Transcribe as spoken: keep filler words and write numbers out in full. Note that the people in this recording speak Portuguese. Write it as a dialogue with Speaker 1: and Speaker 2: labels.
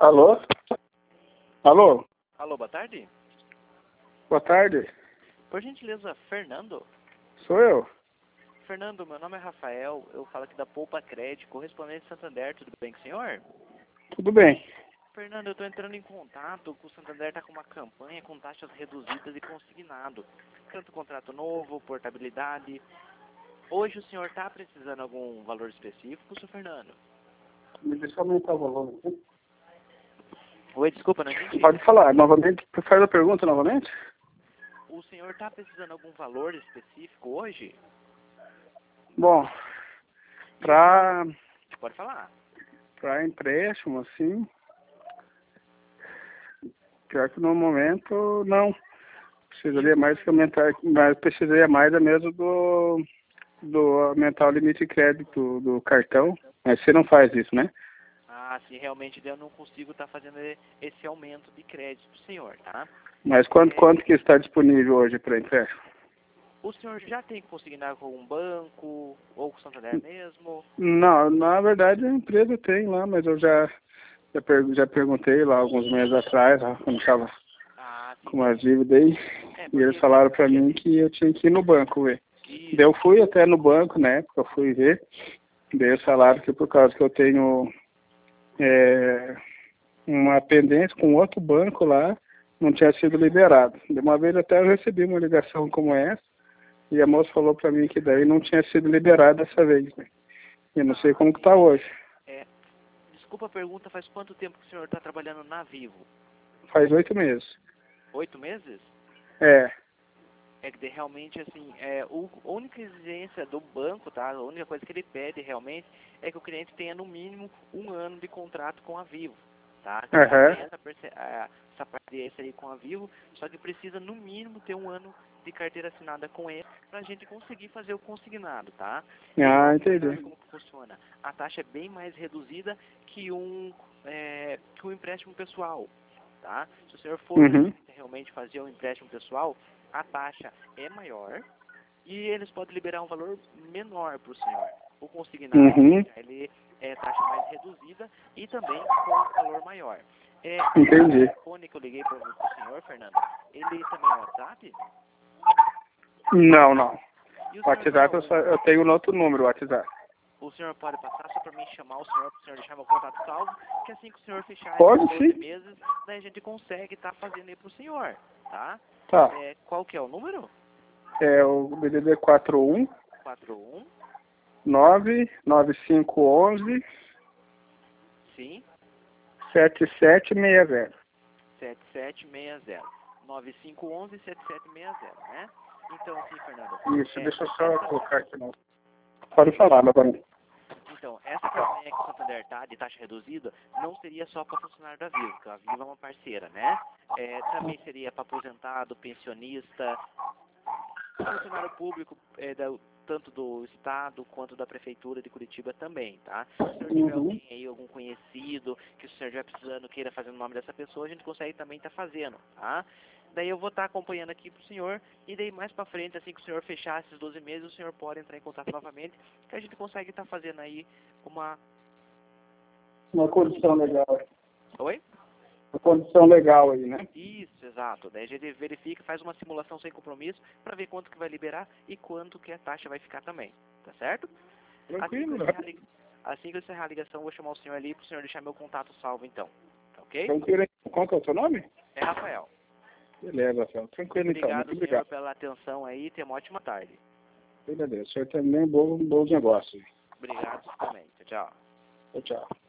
Speaker 1: Alô? Alô?
Speaker 2: Alô, boa tarde.
Speaker 1: Boa tarde.
Speaker 2: Por gentileza, Fernando?
Speaker 1: Sou eu.
Speaker 2: Fernando, meu nome é Rafael, eu falo aqui da Poupa Crédito, correspondente de Santander, tudo bem com o senhor?
Speaker 1: Tudo bem.
Speaker 2: Fernando, eu estou entrando em contato, o Santander está com uma campanha com taxas reduzidas e consignado, tanto contrato novo, portabilidade. Hoje o senhor está precisando de algum valor específico, senhor Fernando?
Speaker 1: Me deixa eu aumentar o volume aqui.
Speaker 2: Oi, desculpa, não entendi.
Speaker 1: Pode falar novamente. Faz a pergunta novamente.
Speaker 2: O senhor está precisando de algum valor específico hoje?
Speaker 1: Bom, para
Speaker 2: Pode falar.
Speaker 1: para empréstimo, assim, pior que no momento, não. Precisaria mais que aumentar, mas precisaria mais é mesmo do, do aumentar o limite de crédito do cartão. Mas você não faz isso, né?
Speaker 2: Ah, sim, realmente eu não consigo estar fazendo esse aumento de crédito para o senhor, tá?
Speaker 1: Mas quanto,
Speaker 2: É,
Speaker 1: quanto que está disponível hoje para empréstimo?
Speaker 2: O senhor já tem consignado com algum banco ou com o Santander mesmo?
Speaker 1: Não, na verdade a empresa tem lá, mas eu já, já, per, já perguntei lá alguns meses atrás, lá, quando estava
Speaker 2: Ah, sim.
Speaker 1: com uma dívida aí,
Speaker 2: É,
Speaker 1: e eles
Speaker 2: porque...
Speaker 1: falaram para mim que eu tinha que ir no banco ver.
Speaker 2: Isso.
Speaker 1: Daí eu fui até no banco na época, eu fui ver, daí eles falaram que por causa que eu tenho é, uma pendência com outro banco lá, não tinha sido liberado. De uma vez até eu recebi uma ligação como essa, e a moça falou para mim que daí não tinha sido liberado dessa vez, né? Eu não sei como que tá hoje.
Speaker 2: É, desculpa a pergunta, faz quanto tempo que o senhor está trabalhando na Vivo?
Speaker 1: Faz oito meses.
Speaker 2: Oito meses?
Speaker 1: É.
Speaker 2: É que realmente, assim, é, o, a única exigência do banco, tá? A única coisa que ele pede realmente é que o cliente tenha no mínimo um ano de contrato com a Vivo, tá? Que já
Speaker 1: Aham.
Speaker 2: tem essa, perce- a- essa parceria aí com a Vivo, só que precisa no mínimo ter um ano de carteira assinada com ele para a gente conseguir fazer o consignado, tá? E o
Speaker 1: Ah,
Speaker 2: consignado,
Speaker 1: entendi.
Speaker 2: como que funciona? A taxa é bem mais reduzida que um, é, que um empréstimo pessoal, tá? Se o senhor for
Speaker 1: Uhum.
Speaker 2: realmente fazer um empréstimo pessoal, a taxa é maior e eles podem liberar um valor menor para o senhor. O consignado,
Speaker 1: Uhum.
Speaker 2: ele é taxa mais reduzida e também com um valor maior. É,
Speaker 1: Entendi.
Speaker 2: o telefone que eu liguei para o senhor, Fernando, ele também é WhatsApp?
Speaker 1: Não, não.
Speaker 2: E o
Speaker 1: O
Speaker 2: senhor tem
Speaker 1: WhatsApp eu, só,
Speaker 2: algum...
Speaker 1: eu tenho no outro número, o WhatsApp.
Speaker 2: O senhor pode passar só para mim chamar o senhor, para o senhor deixar meu contato salvo, que assim que o senhor fechar
Speaker 1: Pode
Speaker 2: esses doze
Speaker 1: sim.
Speaker 2: meses, daí a gente consegue estar fazendo aí para o senhor, tá?
Speaker 1: Tá.
Speaker 2: É, qual que é o número?
Speaker 1: É o B D D quatro um
Speaker 2: quatro um,
Speaker 1: nove nove cinco um um
Speaker 2: sim,
Speaker 1: sete sete seis zero.
Speaker 2: sete sete seis zero. nove cinco um um, sete sete seis zero, né? Então, assim, Fernando,
Speaker 1: Isso,
Speaker 2: é,
Speaker 1: deixa eu só
Speaker 2: essa,
Speaker 1: colocar aqui no. Pode falar novamente.
Speaker 2: então, essa campanha que o Santander tá de taxa reduzida não seria só para funcionário da Vivo, porque a Vivo é uma parceira, né? É, também seria para aposentado, pensionista, funcionário público, é, da, tanto do Estado quanto da Prefeitura de Curitiba também, tá? Se o senhor tiver
Speaker 1: Uhum.
Speaker 2: alguém aí, algum conhecido, que o senhor estiver precisando, queira fazer o nome dessa pessoa, a gente consegue também estar fazendo, tá? Daí eu vou estar acompanhando aqui pro senhor, e daí mais pra frente, assim que o senhor fechar esses doze meses, o senhor pode entrar em contato novamente, que a gente consegue estar fazendo aí uma...
Speaker 1: Uma condição legal.
Speaker 2: Oi?
Speaker 1: Uma condição legal aí, né?
Speaker 2: Isso, exato. Daí a gente verifica, faz uma simulação sem compromisso para ver quanto que vai liberar e quanto que a taxa vai ficar também, tá certo? Assim que eu
Speaker 1: Tranquilo, né?
Speaker 2: encerrar a, lig... assim que eu encerrar a ligação, eu vou chamar o senhor ali para o senhor deixar meu contato salvo então, tá ok?
Speaker 1: Tranquilo. Qual que é o seu nome?
Speaker 2: É Rafael.
Speaker 1: Beleza, Rafael. Tranquilo então.
Speaker 2: Obrigado,
Speaker 1: Muito
Speaker 2: senhor,
Speaker 1: obrigado.
Speaker 2: pela atenção aí. Tenha uma ótima tarde.
Speaker 1: Beleza. O senhor também bom, bons negócios.
Speaker 2: Obrigado também. Tchau, tchau.
Speaker 1: Tchau, tchau.